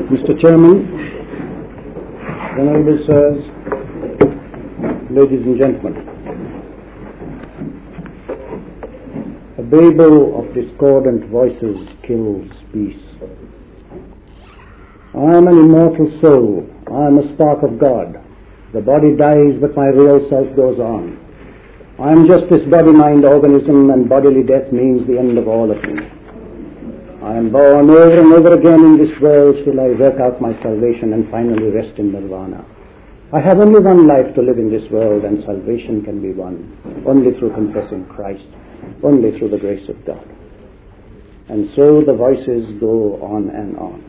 Mr. Chairman, Honorable Sirs, ladies and gentlemen, a babel of discordant voices kills peace. I am an immortal soul. I am a spark of God. The body dies, but my real self goes on. I am just this body-mind organism, and bodily death means the end of all of me. I am born over and over again in this world till I work out my salvation and finally rest in nirvana. I have only one life to live in this world, and salvation can be won only through confessing Christ, only through the grace of God. And so the voices go on and on.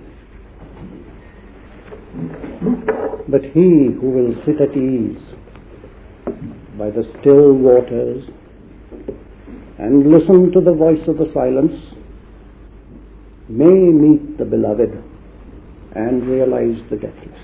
But he who will sit at ease by the still waters and listen to the voice of the silence may meet the beloved and realize the deathless.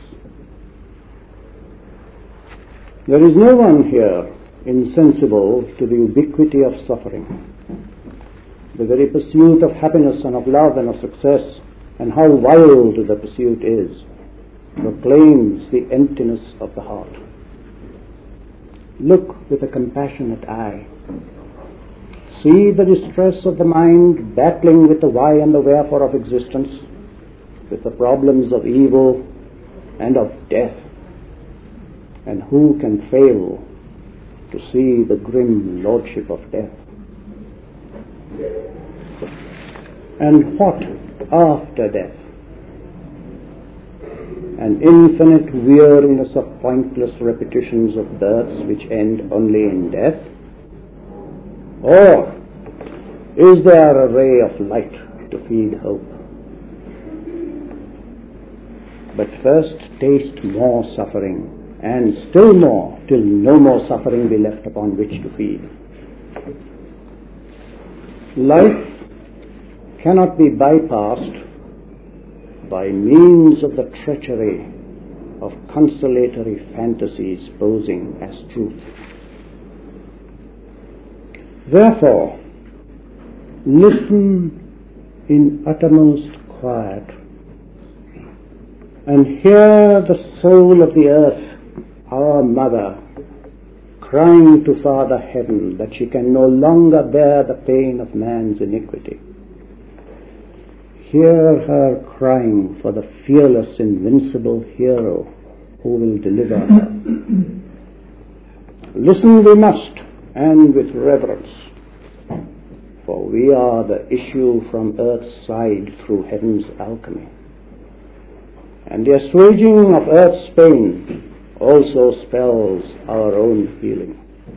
There is no one here insensible to the ubiquity of suffering, the very pursuit of happiness and of love and of success, and how wild the pursuit is, proclaims the emptiness of the heart. Look with a compassionate eye. See the distress of the mind battling with the why and the wherefore of existence, with the problems of evil and of death. And who can fail to see the grim lordship of death? And what after death? An infinite weariness of pointless repetitions of births which end only in death? Or is there a ray of light to feed hope? But first taste more suffering, and still more, till no more suffering be left upon which to feed. Life cannot be bypassed by means of the treachery of consolatory fantasies posing as truth. Therefore, listen in uttermost quiet and hear the soul of the earth, our mother, crying to Father Heaven that she can no longer bear the pain of man's iniquity. Hear her crying for the fearless, invincible hero who will deliver her. Listen we must, and with reverence, for we are the issue from earth's side through heaven's alchemy. And the assuaging of earth's pain also spells our own healing.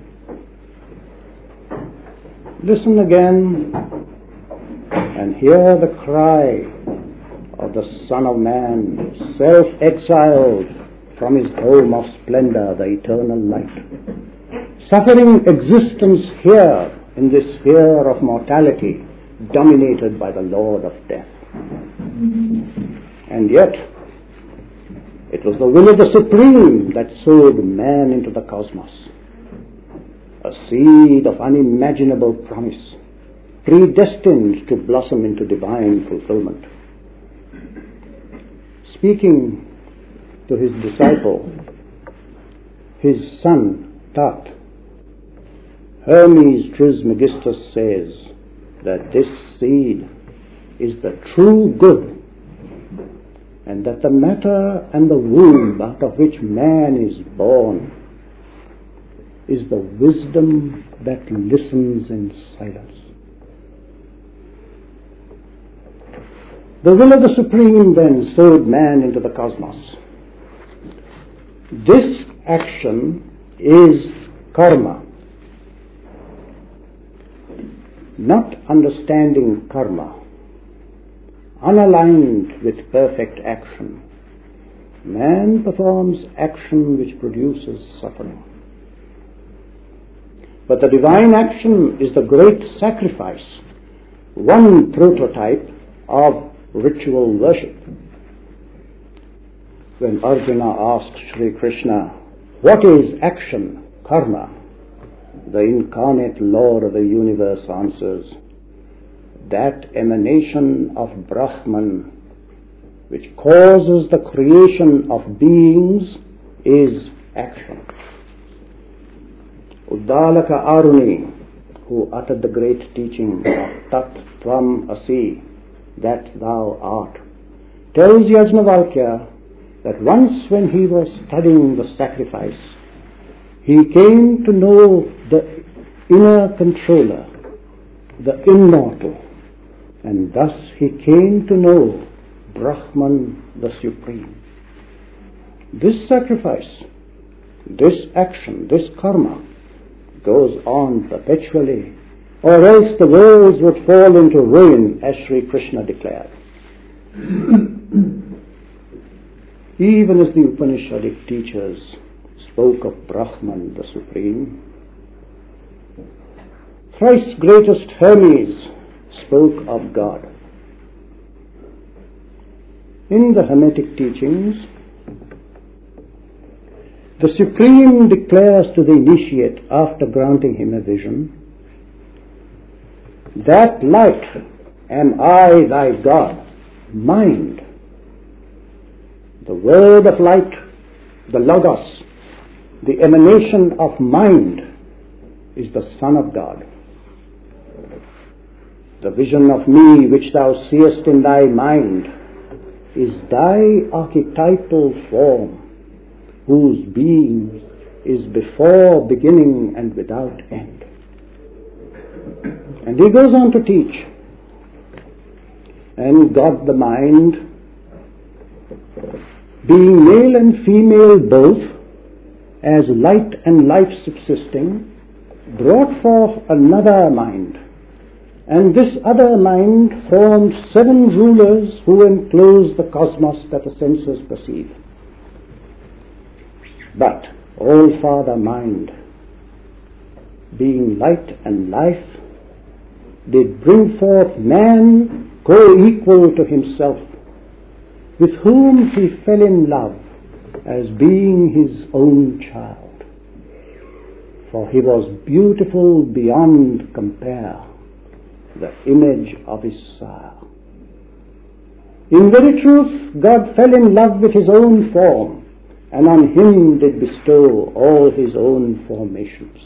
Listen again and hear the cry of the Son of Man, self-exiled from his home of splendor, the eternal light, suffering existence here in this sphere of mortality dominated by the Lord of death. And yet, it was the will of the Supreme that sowed man into the cosmos, a seed of unimaginable promise, predestined to blossom into divine fulfillment. Speaking to his disciple, his son Tat, Hermes Trismegistus says that this seed is the true good, and that the matter and the womb out of which man is born is the wisdom that listens in silence. The will of the Supreme then sowed man into the cosmos. This action is karma. Not understanding karma, unaligned with perfect action, man performs action which produces suffering. But the divine action is the great sacrifice, one prototype of ritual worship. When Arjuna asked Sri Krishna, what is action, karma? The incarnate Lord of the universe answers, that emanation of Brahman which causes the creation of beings, is action. Uddalaka Aruni, who uttered the great teaching of Tat Tvam Asi, that thou art, tells Yajnavalkya that once when he was studying the sacrifice, he came to know the inner controller, the immortal, and thus he came to know Brahman, the Supreme. This sacrifice, this action, this karma goes on perpetually, or else the worlds would fall into ruin, as Sri Krishna declared. Even as the Upanishadic teachers spoke of Brahman, the Supreme, thrice greatest Hermes spoke of God. In the Hermetic teachings, the Supreme declares to the initiate, after granting him a vision, that light am I thy God, mind. The word of light, the Logos, the emanation of mind, is the Son of God. The vision of me which thou seest in thy mind is thy archetypal form, whose being is before beginning and without end. And he goes on to teach, and God the mind, being male and female both, as light and life subsisting, brought forth another mind. And this other mind formed 7 rulers who enclose the cosmos that the senses perceive. But All-Father Mind, being light and life, did bring forth man co-equal to himself, with whom he fell in love as being his own child. For he was beautiful beyond compare, the image of his sire. In very truth, God fell in love with his own form, and on him did bestow all his own formations.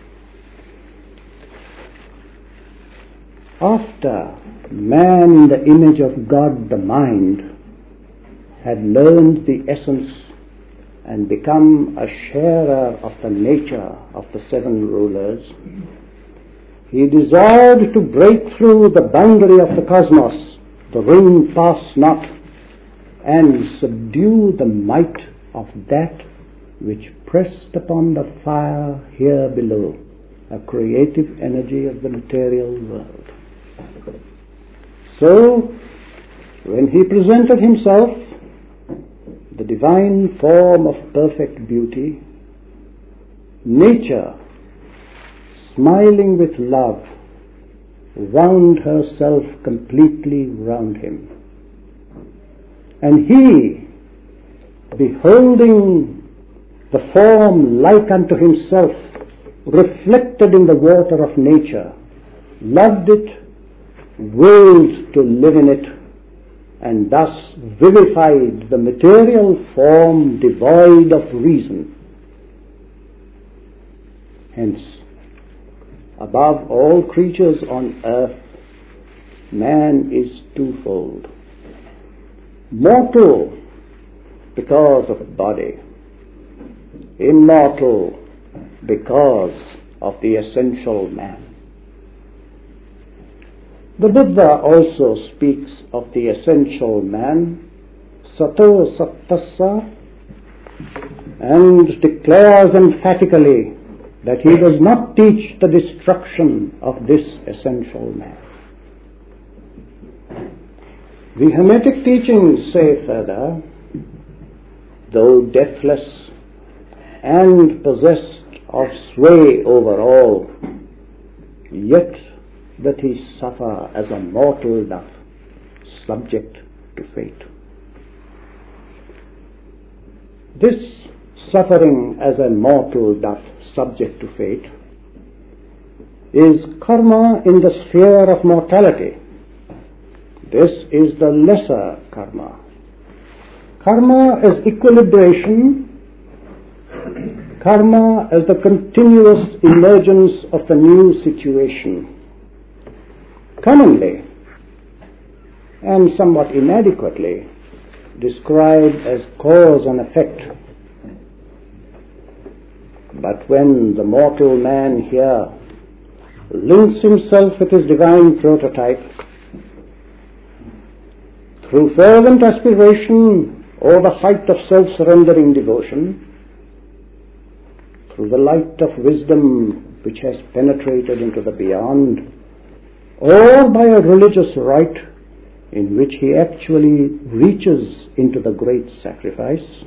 After man in the image of God the mind had learned the essence and become a sharer of the nature of the 7 rulers, he desired to break through the boundary of the cosmos, the ring pass not, and subdue the might of that which pressed upon the fire here below, a creative energy of the material world. So, when he presented himself, the divine form of perfect beauty, nature, smiling with love, wound herself completely round him. And he, beholding the form like unto himself, reflected in the water of nature, loved it, willed to live in it, and thus vivified the material form devoid of reason. Hence, above all creatures on earth, man is twofold: mortal because of body, immortal because of the essential man. The Buddha also speaks of the essential man, Sato Sattassa, and declares emphatically that he does not teach the destruction of this essential man. The Hermetic teachings say further, though deathless and possessed of sway over all, yet that he suffer as a mortal doth, subject to fate. This suffering as a mortal doth, subject to fate, is karma in the sphere of mortality. This is the lesser karma, Karma as equilibration, karma as the continuous emergence of a new situation, commonly and somewhat inadequately described as cause and effect. But when the mortal man here links himself with his divine prototype, through fervent aspiration or the height of self-surrendering devotion, through the light of wisdom which has penetrated into the beyond, or by a religious rite in which he actually reaches into the great sacrifice,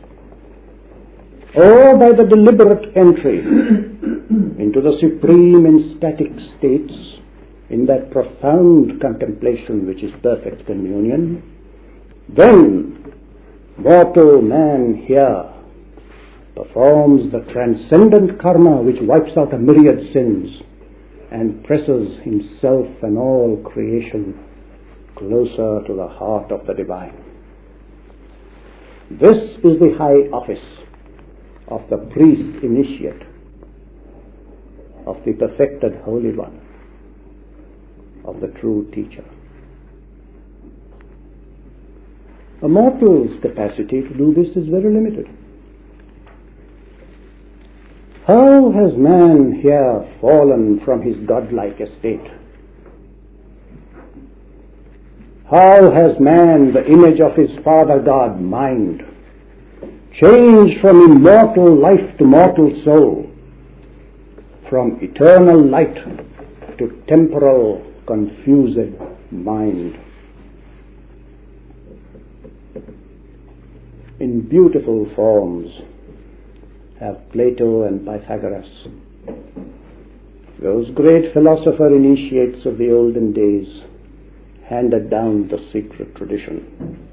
or by the deliberate entry into the supreme and static states in that profound contemplation which is perfect communion, then mortal man here performs the transcendent karma which wipes out a myriad sins and presses himself and all creation closer to the heart of the divine. This is the high office of the priest initiate, of the perfected Holy One, of the true teacher. A mortal's capacity to do this is very limited. How has man here fallen from his godlike estate? How has man, the image of his Father God, mind, changed from immortal life to mortal soul, from eternal light to temporal confused mind? In beautiful forms have Plato and Pythagoras, those great philosopher initiates of the olden days, handed down the secret tradition.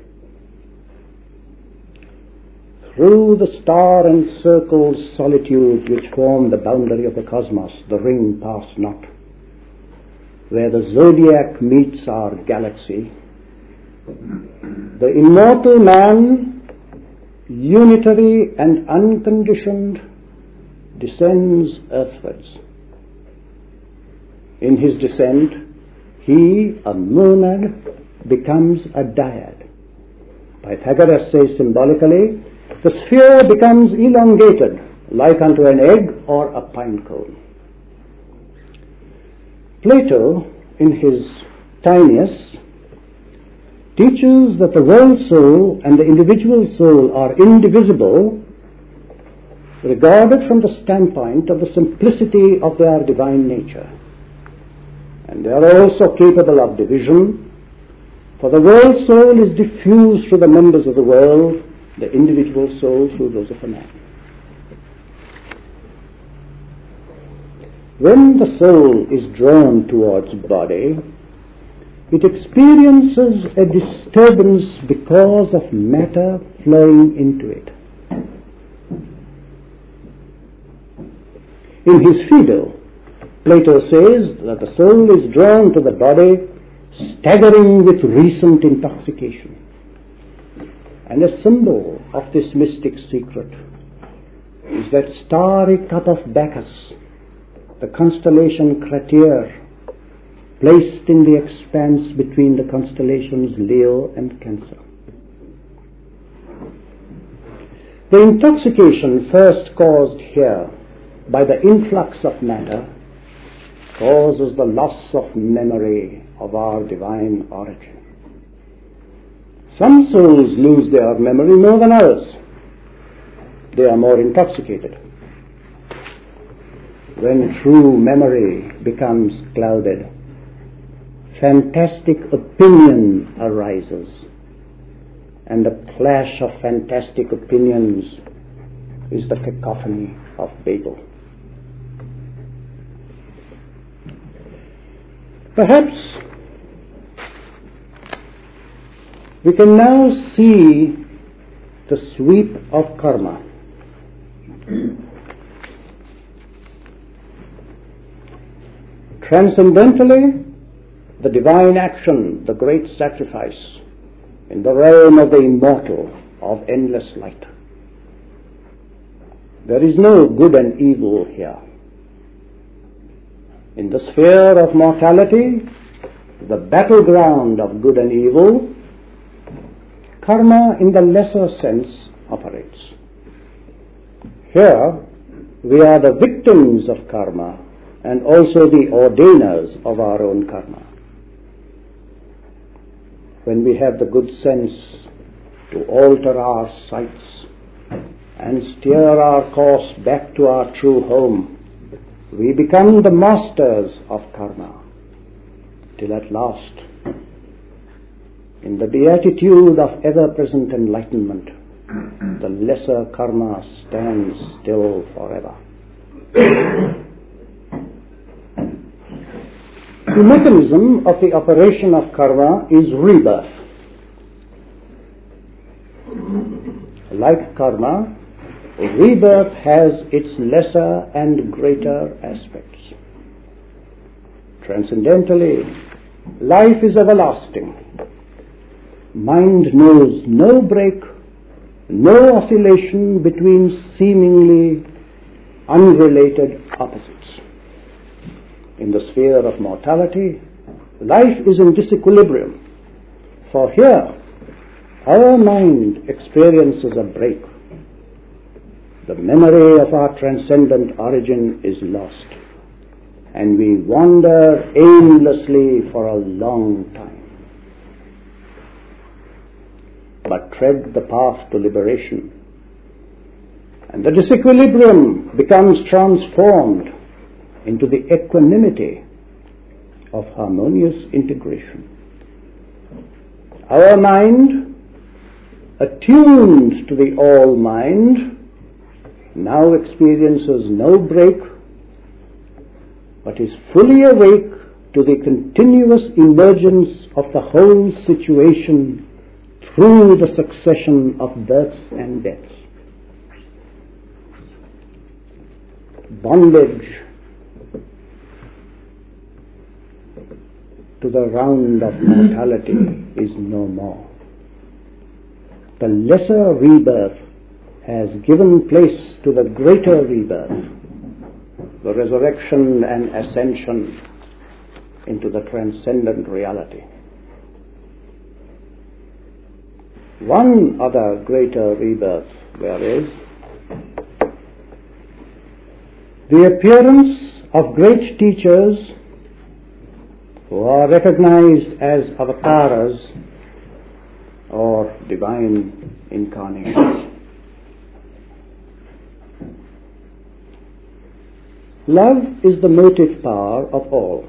Through the star and circle solitude which form the boundary of the cosmos, the ring pass not, where the zodiac meets our galaxy, the immortal man, unitary and unconditioned, descends earthwards. In his descent, he, a monad, becomes a dyad. Pythagoras says symbolically, the sphere becomes elongated, like unto an egg or a pine cone. Plato, in his Timaeus, teaches that the world soul and the individual soul are indivisible, regarded from the standpoint of the simplicity of their divine nature. And they are also capable of division, for the world soul is diffused through the members of the world, the individual soul through those of a man. When the soul is drawn towards body, it experiences a disturbance because of matter flowing into it. In his Phaedo, Plato says that the soul is drawn to the body, staggering with recent intoxication. And a symbol of this mystic secret is that starry cup of Bacchus, the constellation Crater, placed in the expanse between the constellations Leo and Cancer. The intoxication first caused here by the influx of matter causes the loss of memory of our divine origin. Some souls lose their memory more than others. They are more intoxicated. When true memory becomes clouded, fantastic opinion arises, and the clash of fantastic opinions is the cacophony of Babel. Perhaps we can now see the sweep of karma. Transcendentally, the divine action, the great sacrifice, in the realm of the immortal, of endless light. There is no good and evil here. In the sphere of mortality, the battleground of good and evil, karma in the lesser sense operates. Here, we are the victims of karma and also the ordainers of our own karma. When we have the good sense to alter our sights and steer our course back to our true home, we become the masters of karma, till at last, in the beatitude of ever-present enlightenment, the lesser karma stands still forever. The mechanism of the operation of karma is rebirth. Like karma, rebirth has its lesser and greater aspects. Transcendentally, life is everlasting. Mind knows no break, no oscillation between seemingly unrelated opposites. In the sphere of mortality, life is in disequilibrium, for here our mind experiences a break. The memory of our transcendent origin is lost, and we wander aimlessly for a long time. But tread the path to liberation, and the disequilibrium becomes transformed into the equanimity of harmonious integration. Our mind, attuned to the all-mind, now experiences no break, but is fully awake to the continuous emergence of the whole situation through the succession of births and deaths. Bondage to the round of mortality is no more. The lesser rebirth has given place to the greater rebirth, the resurrection and ascension into the transcendent reality. One other greater rebirth there is the appearance of great teachers who are recognized as avatars or divine incarnations. Love is the motive power of all.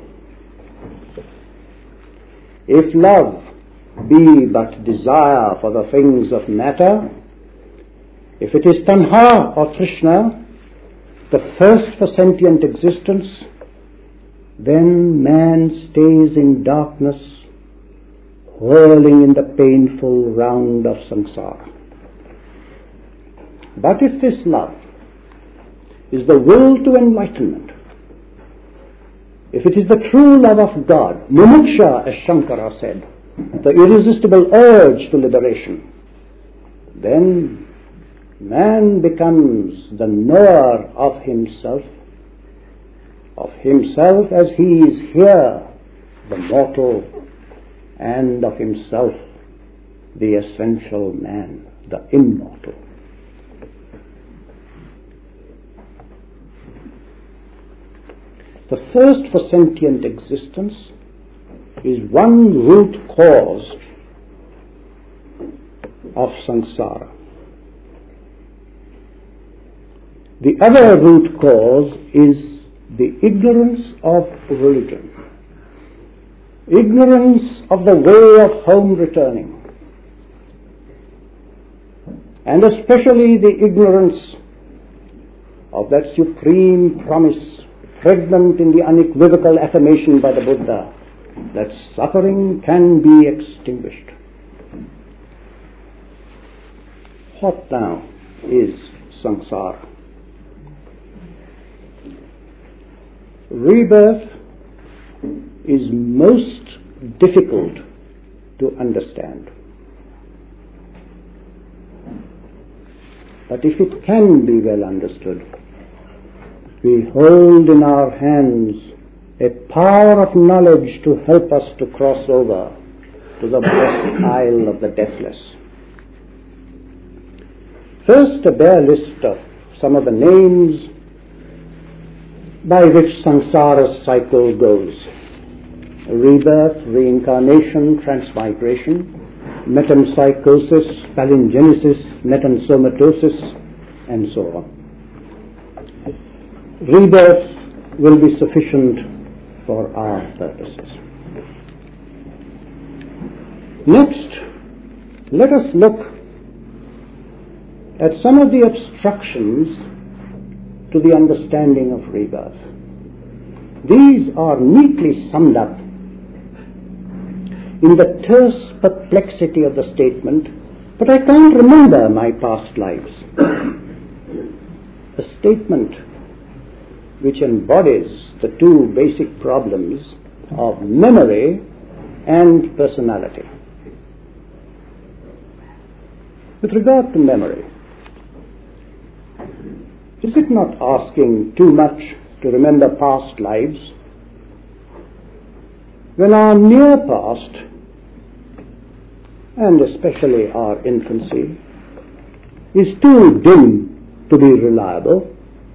If love be but desire for the things of matter, if it is tanha or trishna, the thirst for sentient existence, then man stays in darkness, whirling in the painful round of samsara. But if this love is the will to enlightenment, if it is the true love of God, mumuksha, as Shankara said, the irresistible urge to liberation, then man becomes the knower of himself as he is here, the mortal, and of himself, the essential man, the immortal. The thirst for sentient existence is one root cause of samsara. The other root cause is the ignorance of religion, ignorance of the way of home returning, and especially the ignorance of that supreme promise pregnant in the unequivocal affirmation by the Buddha that suffering can be extinguished. What now is samsara? Rebirth is most difficult to understand. But if it can be well understood, we hold in our hands a power of knowledge to help us to cross over to the blessed isle of the deathless. First, a bare list of some of the names by which samsara's cycle goes: rebirth, reincarnation, transmigration, metempsychosis, palingenesis, metansomatosis, and so on. Rebirth will be sufficient for our purposes. Next, let us look at some of the obstructions to the understanding of rebirth. These are neatly summed up in the terse perplexity of the statement, "But I can't remember my past lives." A statement which embodies the two basic problems of memory and personality. With regard to memory, is it not asking too much to remember past lives when our near past, and especially our infancy, is too dim to be reliable?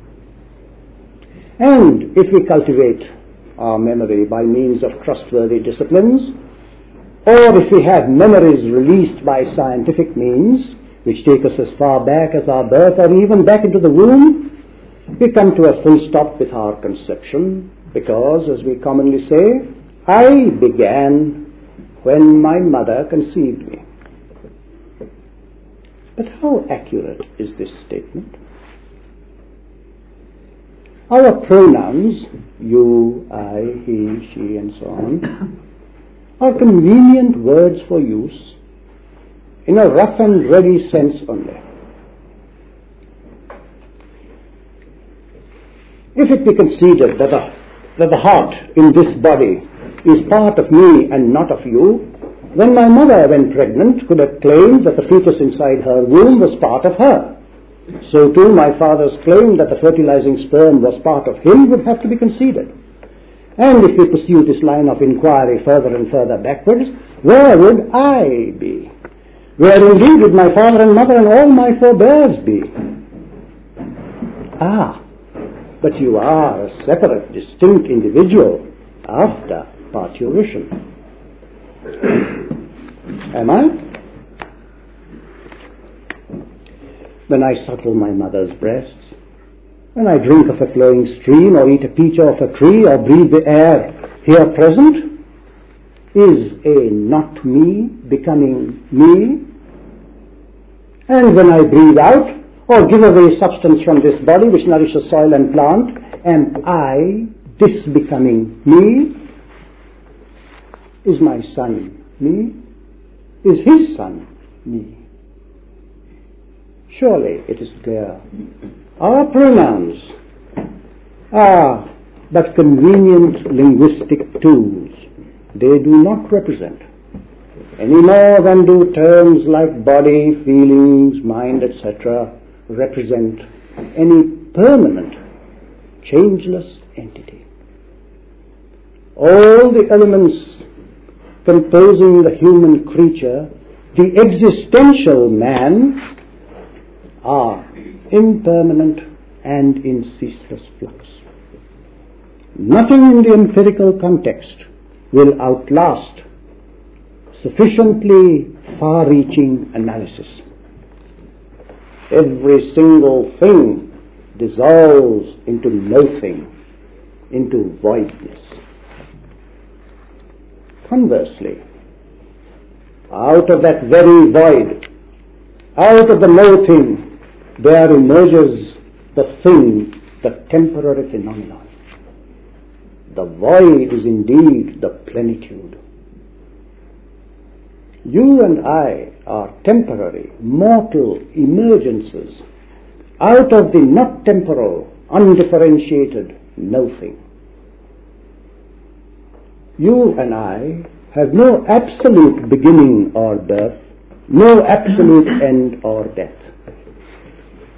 And if we cultivate our memory by means of trustworthy disciplines, or if we have memories released by scientific means, which take us as far back as our birth or even back into the womb, we come to a full stop with our conception, because, as we commonly say, I began when my mother conceived me. But how accurate is this statement? Our pronouns, you, I, he, she, and so on, are convenient words for use in a rough and ready sense only. If it be conceded that the heart in this body is part of me and not of you, then my mother, when pregnant, could have claimed that the fetus inside her womb was part of her. So too my father's claim that the fertilizing sperm was part of him would have to be conceded. And if we pursue this line of inquiry further and further backwards, where would I be? Where indeed would my father and mother and all my forebears be? But you are a separate, distinct individual after parturition. Am I? When I suckle my mother's breasts, when I drink of a flowing stream, or eat a peach off a tree, or breathe the air here present, is a not me becoming me? And when I breathe out, or give away substance from this body which nourishes soil and plant, am I this becoming me? Is my son me? Is his son me? Surely it is clear. Our pronouns are but convenient linguistic tools. They do not represent, any more than do terms like body, feelings, mind, etc., represent any permanent, changeless entity. All the elements composing the human creature, the existential man, are impermanent and in ceaseless flux. Nothing in the empirical context will outlast sufficiently far-reaching analysis. Every single thing dissolves into nothing, into voidness. Conversely, out of that very void, out of the nothing, there emerges the thing, the temporary phenomenon. The void is indeed the plenitude. You and I are temporary, mortal emergences out of the not temporal, undifferentiated nothing. You and I have no absolute beginning or birth, no absolute end or death.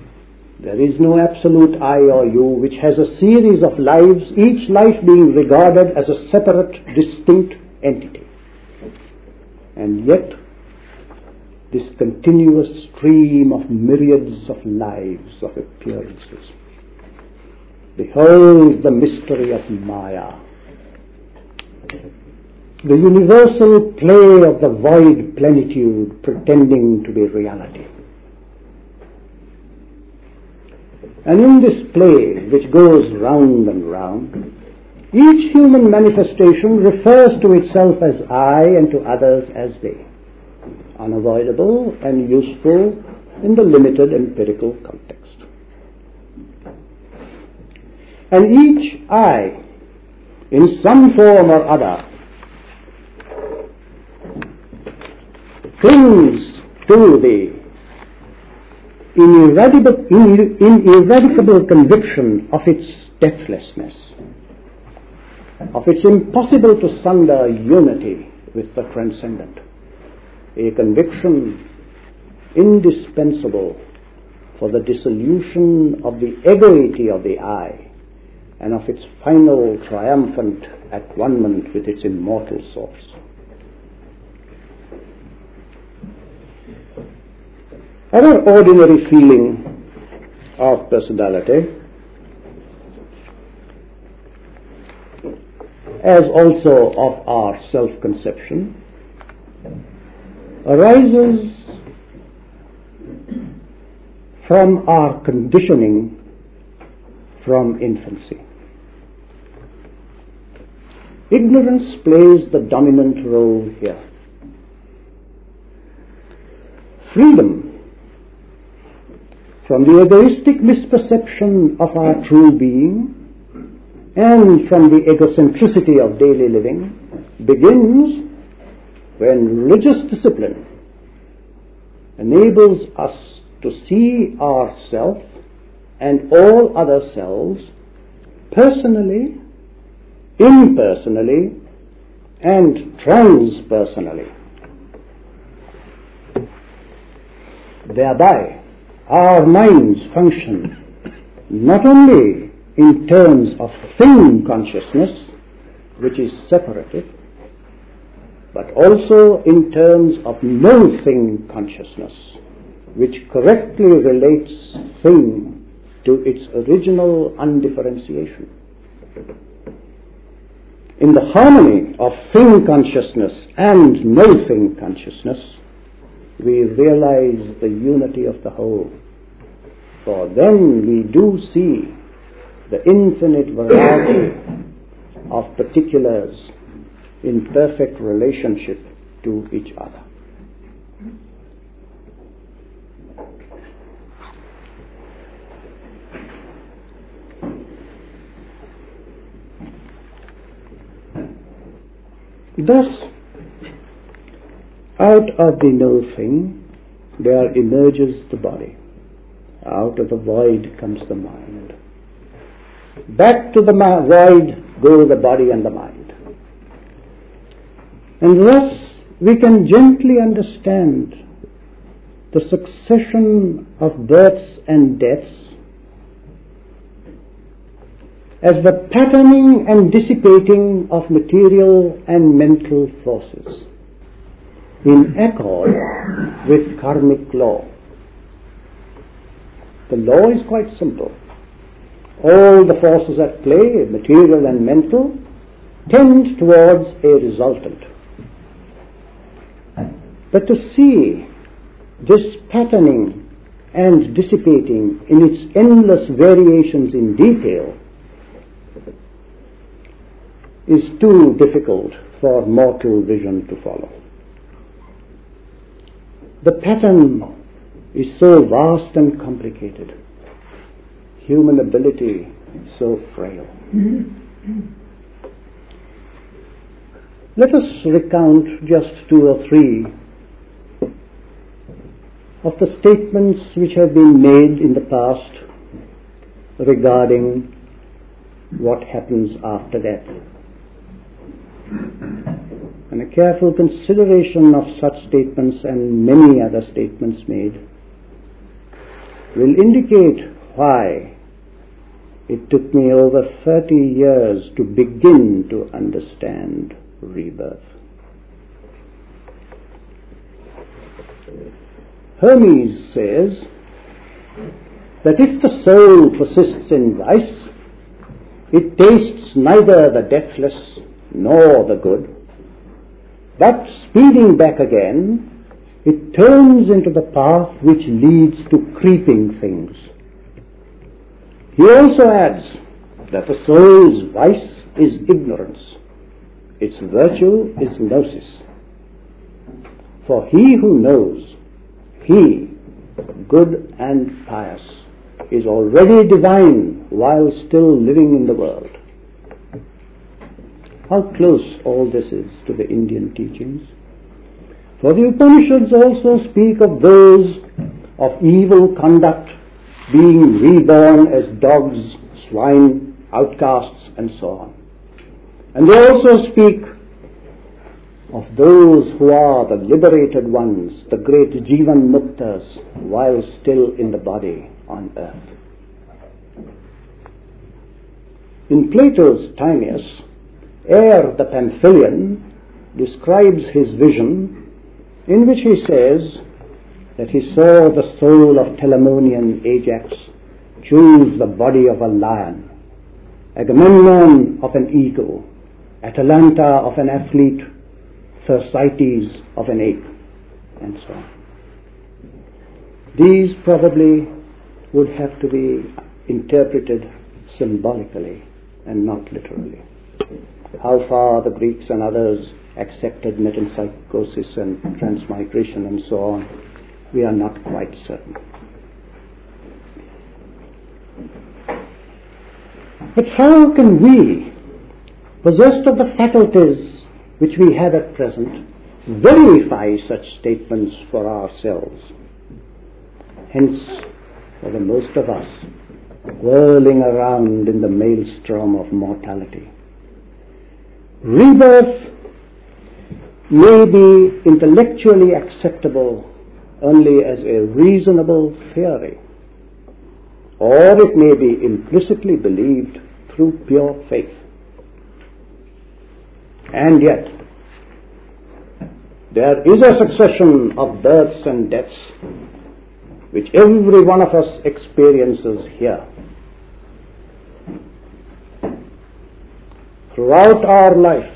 There is no absolute I or you which has a series of lives, each life being regarded as a separate, distinct entity. And yet, this continuous stream of myriads of lives, of appearances. Behold the mystery of Maya. The universal play of the void plenitude pretending to be reality. And in this play, which goes round and round, each human manifestation refers to itself as I and to others as they, unavoidable and useful in the limited empirical context. And each I, in some form or other, clings to the ineradicable conviction of its deathlessness, of its impossible to sunder unity with the transcendent, a conviction indispensable for the dissolution of the egoity of the I and of its final triumphant at-one-ment with its immortal source. Our ordinary feeling of personality, as also of our self-conception, arises from our conditioning from infancy. Ignorance plays the dominant role here. Freedom from the egoistic misperception of our true being and from the egocentricity of daily living begins when religious discipline enables us to see ourself and all other selves personally, impersonally, and transpersonally. Thereby, our minds function not only in terms of thing consciousness, which is separated, but also in terms of no-thing consciousness, which correctly relates thing to its original undifferentiation. In the harmony of thing consciousness and no-thing consciousness, we realize the unity of the whole. For then we do see the infinite variety of particulars in perfect relationship to each other. Thus, out of the no-thing, there emerges the body. Out of the void comes the mind. Back to the void go the body and the mind. And thus we can gently understand the succession of births and deaths as the patterning and dissipating of material and mental forces in accord with karmic law. The law is quite simple. All the forces at play, material and mental, tend towards a resultant. But to see this patterning and dissipating in its endless variations in detail is too difficult for mortal vision to follow. The pattern is so vast and complicated, human ability so frail. Let us recount just 2 or 3 of the statements which have been made in the past regarding what happens after death. And a careful consideration of such statements and many other statements made will indicate why it took me over 30 years to begin to understand rebirth. Hermes says that if the soul persists in vice, it tastes neither the deathless nor the good, but speeding back again, it turns into the path which leads to creeping things. He also adds that the soul's vice is ignorance, its virtue is gnosis. For he who knows, he, good and pious, is already divine while still living in the world. How close all this is to the Indian teachings. For the Upanishads also speak of those of evil conduct being reborn as dogs, swine, outcasts, and so on. And they also speak of those who are the liberated ones, the great Jivan Muktas, while still in the body on earth. In Plato's Timaeus, Aer the Pamphylian describes his vision, in which he says that he saw the soul of Telamonian Ajax choose the body of a lion, Agamemnon of an eagle, Atalanta of an athlete, Thersites of an ape, and so on. These probably would have to be interpreted symbolically and not literally. How far the Greeks and others accepted metempsychosis and transmigration and so on, we are not quite certain. But how can we, possessed of the faculties which we have at present, verify such statements for ourselves? Hence, for the most of us, whirling around in the maelstrom of mortality. Rebirth may be intellectually acceptable only as a reasonable theory, or it may be implicitly believed through pure faith. And yet, there is a succession of births and deaths which every one of us experiences here. Throughout our life,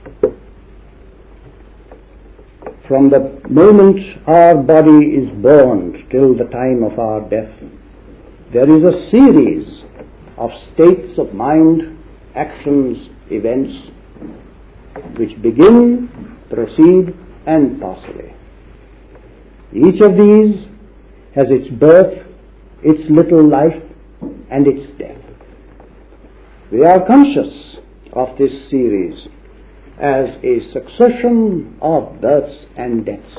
from the moment our body is born till the time of our death, there is a series of states of mind, actions, events, which begin, proceed, and pass away. Each of these has its birth, its little life, and its death. We are conscious of this series as a succession of births and deaths.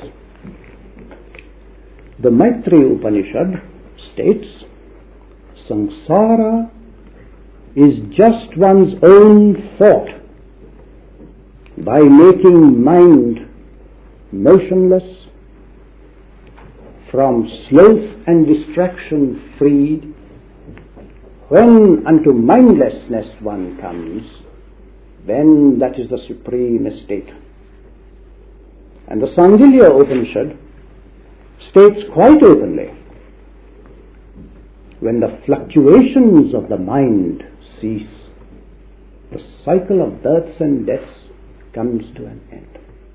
The Maitreya Upanishad states, samsara is just one's own thought by making mind motionless, from sloth and distraction freed. When unto mindlessness one comes, then that is the supreme estate. And the Sandilya Upanishad states quite openly, when the fluctuations of the mind cease, the cycle of births and deaths comes to an end.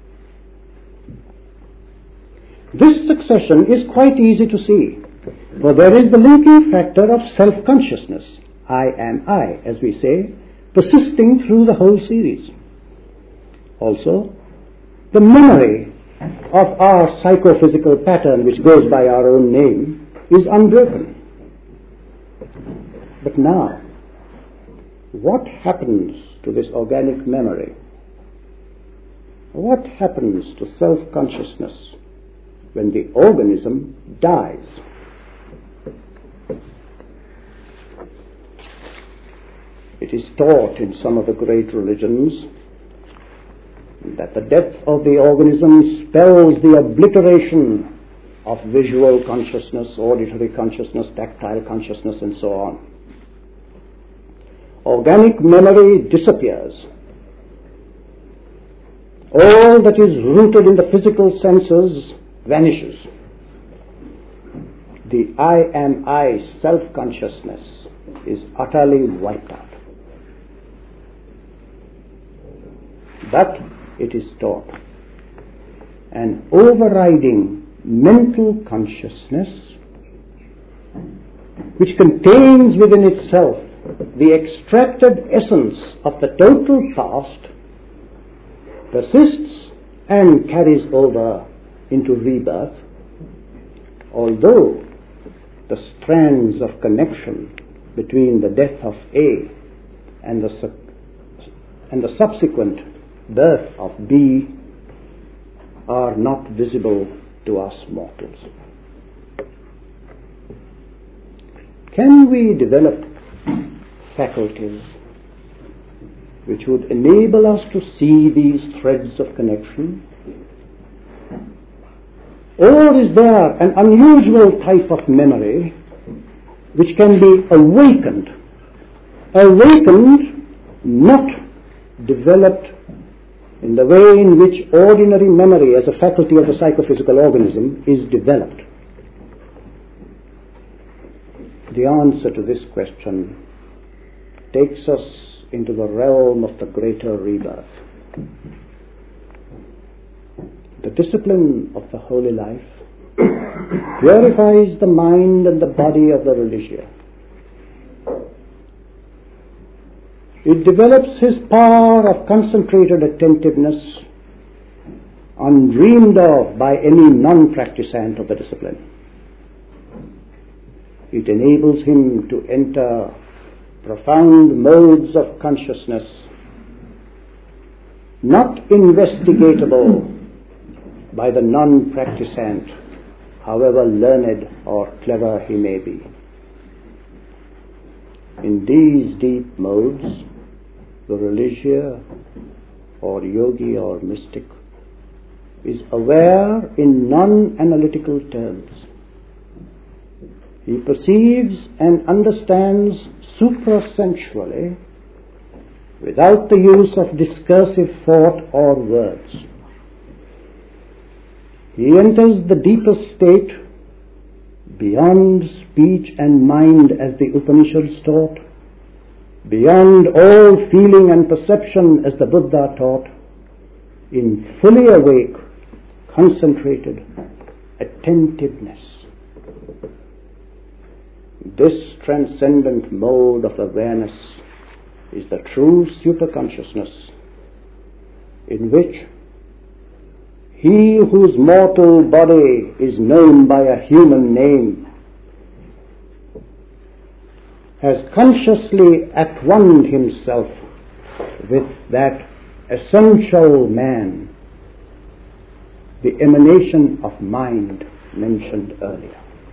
This succession is quite easy to see, for there is the linking factor of self-consciousness, I am I, as we say, persisting through the whole series. Also, the memory of our psychophysical pattern, which goes by our own name, is unbroken. But now, what happens to this organic memory? What happens to self-consciousness when the organism dies? It is taught in some of the great religions that the death of the organism spells the obliteration of visual consciousness, auditory consciousness, tactile consciousness, and so on. Organic memory disappears. All that is rooted in the physical senses vanishes. The I am I self-consciousness is utterly wiped out. But it is taught an overriding mental consciousness which contains within itself the extracted essence of the total past, persists and carries over into rebirth, although the strands of connection between the death of A and the subsequent birth of B are not visible to us mortals. Can we develop faculties which would enable us to see these threads of connection? Or is there an unusual type of memory which can be awakened, not developed in the way in which ordinary memory as a faculty of the psychophysical organism is developed? The answer to this question takes us into the realm of the greater rebirth. The discipline of the holy life purifies the mind and the body of the religio. It develops his power of concentrated attentiveness undreamed of by any non-practicant of the discipline. It enables him to enter profound modes of consciousness, not investigatable by the non-practicant, however learned or clever he may be. In these deep modes, the religio or yogi or mystic is aware in non-analytical terms. He perceives and understands suprasensually without the use of discursive thought or words. He enters the deepest state beyond speech and mind, as the Upanishads taught, beyond all feeling and perception, as the Buddha taught, in fully awake, concentrated attentiveness. This transcendent mode of awareness is the true superconsciousness, in which he whose mortal body is known by a human name has consciously at-oned himself with that essential man, the emanation of mind mentioned earlier.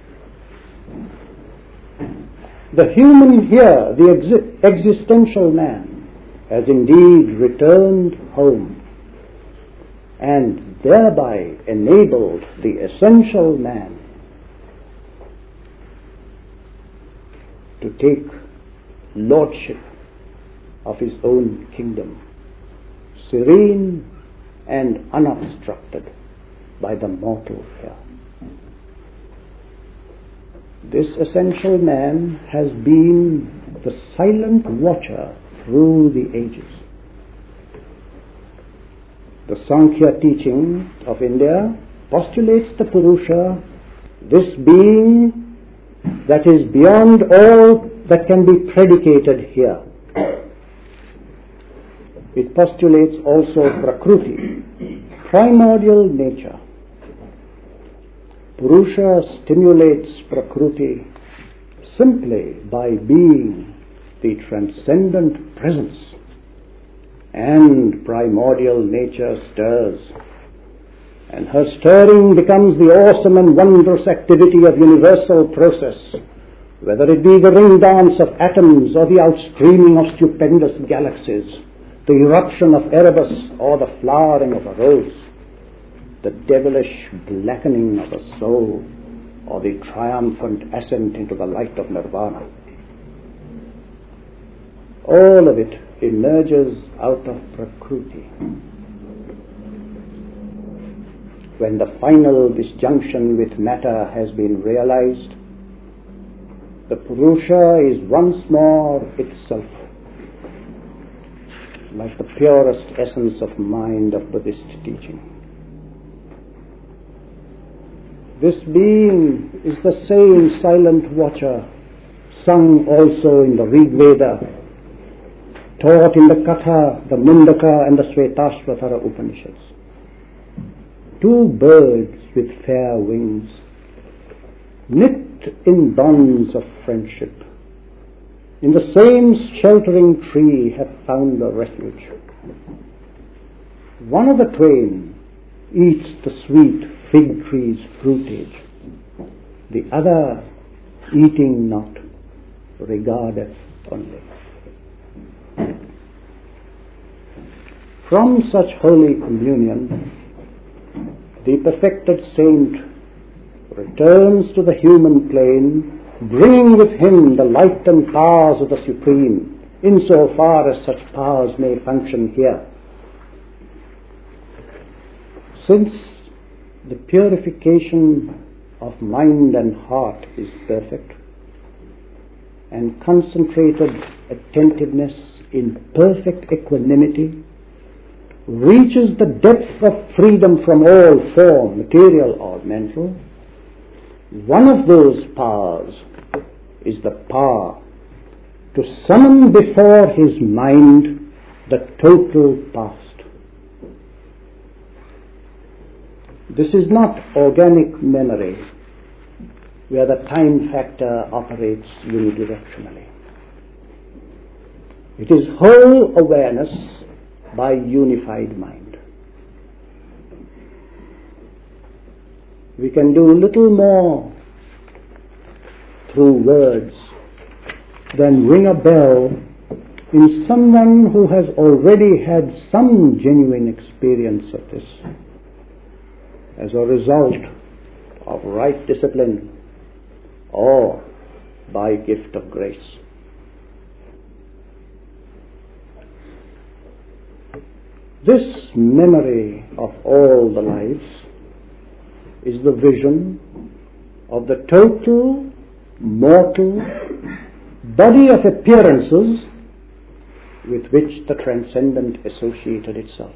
The human here, the existential man, has indeed returned home and thereby enabled the essential man to take lordship of his own kingdom, serene and unobstructed by the mortal here. This essential man has been the silent watcher through the ages. The Sankhya teaching of India postulates the Purusha, this being that is beyond all that can be predicated here. It postulates also Prakruti, primordial nature. Purusha stimulates Prakruti simply by being the transcendent presence, and primordial nature stirs, and her stirring becomes the awesome and wondrous activity of universal process, whether it be the ring dance of atoms or the outstreaming of stupendous galaxies, the eruption of Erebus or the flowering of a rose. the devilish blackening of the soul or the triumphant ascent into the light of nirvana. All of it emerges out of Prakriti. When the final disjunction with matter has been realized, the Purusha is once more itself, like the purest essence of mind of Buddhist teaching. This being is the same silent watcher, sung also in the Rig Veda, taught in the Katha, the Mundaka and the Svetasvatara Upanishads. Two birds with fair wings, knit in bonds of friendship, in the same sheltering tree have found a refuge. One of the twain eats the sweet fig tree's fruitage, the other, eating not, regardeth only. From such holy communion, the perfected saint returns to the human plane, bringing with him the light and powers of the Supreme, insofar as such powers may function here. Since the purification of mind and heart is perfect, and concentrated attentiveness in perfect equanimity reaches the depth of freedom from all form, material or mental, one of those powers is the power to summon before his mind the total past. This is not organic memory, where the time factor operates unidirectionally. It is whole awareness by unified mind. We can do little more through words than ring a bell in someone who has already had some genuine experience of this as a result of right discipline or by gift of grace. This memory of all the lives is the vision of the total mortal body of appearances with which the transcendent associated itself.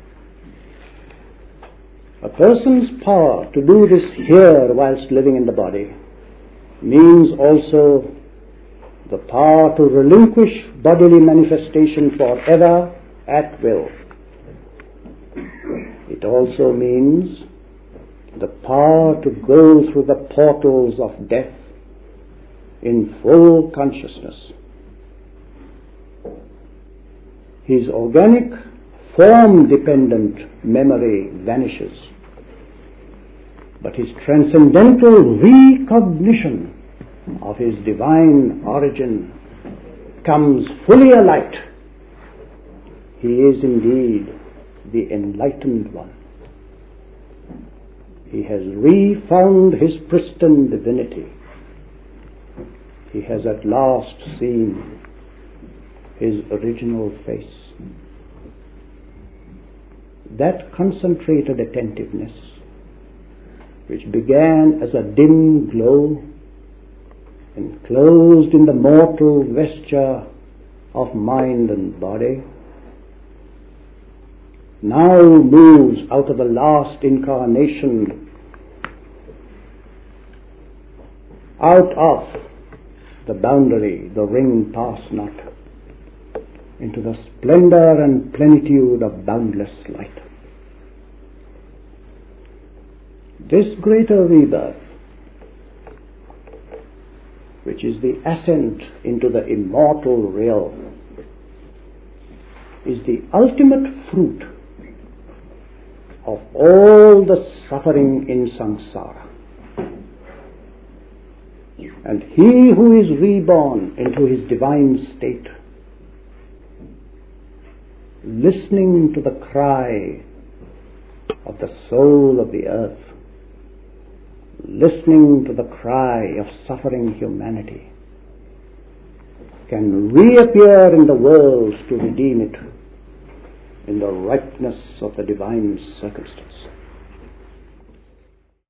A person's power to do this here whilst living in the body means also the power to relinquish bodily manifestation forever at will. It also means the power to go through the portals of death in full consciousness. His organic, form-dependent memory vanishes, but his transcendental recognition of his divine origin comes fully alight. He is indeed the enlightened one. He has refound his pristine divinity. He has at last seen his original face. That concentrated attentiveness, which began as a dim glow, enclosed in the mortal vesture of mind and body, now moves out of the last incarnation, out of the boundary, the ring pass not, into the splendor and plenitude of boundless light. This greater rebirth, which is the ascent into the immortal realm, is the ultimate fruit of all the suffering in samsara. And he who is reborn into his divine state, listening to the cry of the soul of the earth, listening to the cry of suffering humanity, can reappear in the world to redeem it in the ripeness of the divine circumstance.